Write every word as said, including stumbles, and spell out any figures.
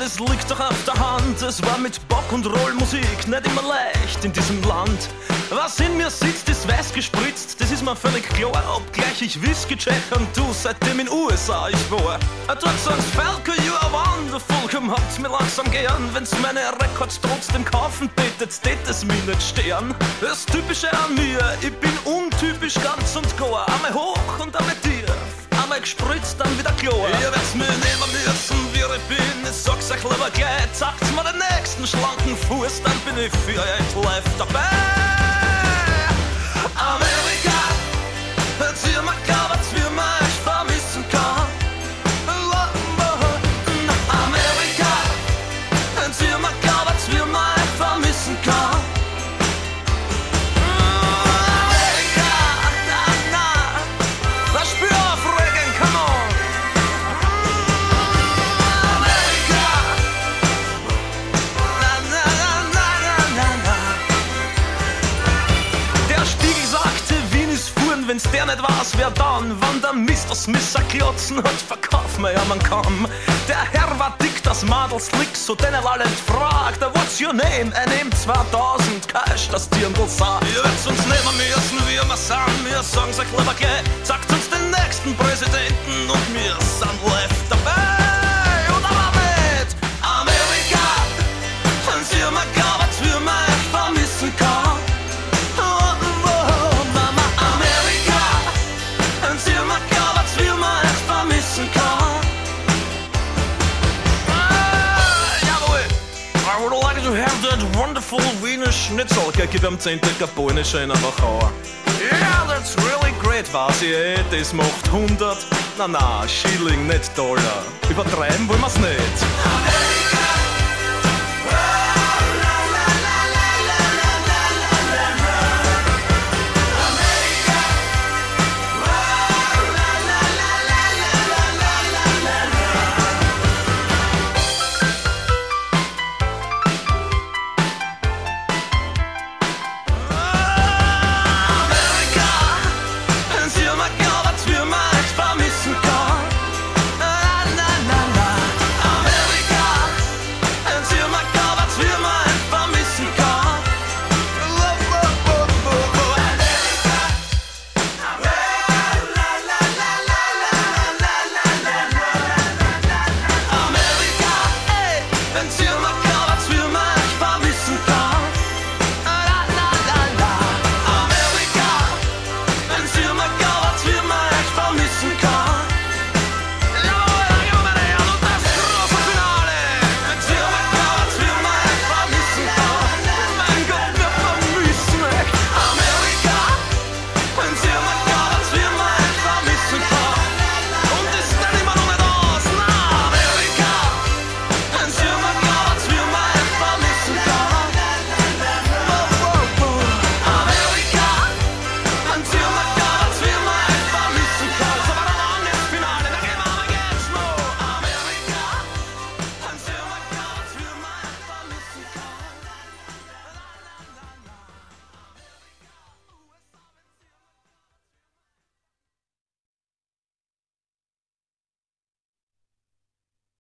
es liegt doch auf der Hand. Es war mit Bock und Rollmusik nicht immer leicht in diesem Land. Was in mir sitzt, ist weiß gespritzt, das ist mir völlig klar. Obgleich ich Whisky check und du seitdem in U S A ich war. Dort sagt's Falco, you are wonderful, komm habt's mir langsam gern. Wenn's meine Records trotzdem kaufen tätet, tät es mir nicht stehen. Das Typische an mir, ich bin untypisch ganz und gar. Einmal hoch und einmal tief, einmal gespritzt, dann wieder klar. Ihr werd's mir nehmen müssen, wie ich bin, ich sag's euch lieber gleich. Zeigt's mir den nächsten schlanken Fuß, dann bin ich für euch live dabei. Amerika, zieh mir klar, was wir mal vermissen kann. Amerika, zieh mir klar, was wir mal vermissen kann. Amerika, na, na, das Spür auf Regen, come on. Amerika, na, na, na, na, na, na. Der Spiegel sagte, Wien ist fuhren, wenn's der nicht weiß, wer dann? Wann der Mister Smith a klotzen hat, verkauf mir ja man kaum. Der Herr war dick, das Madel slick, so den er alle fragt. What's your name? Er nimmt zweitausend Cash, das Dirndl sagt. Ihr werdet uns nehmen müssen, wie wir sind. Wir sagen's euch lieber gleich. Sagt uns den nächsten Präsidenten und wir sind live dabei. Oder war nicht? Amerika, dann sieh mir klar, was wir mal vermissen kann. To have that wonderful Wiener Schnitzel. Gib ihm zehn Decker polnische in einer Woche. Yeah, that's really great, weiß ich eh. Das macht hundert, na na, Schilling, nicht Dollar. Übertreiben wollen wir's nicht.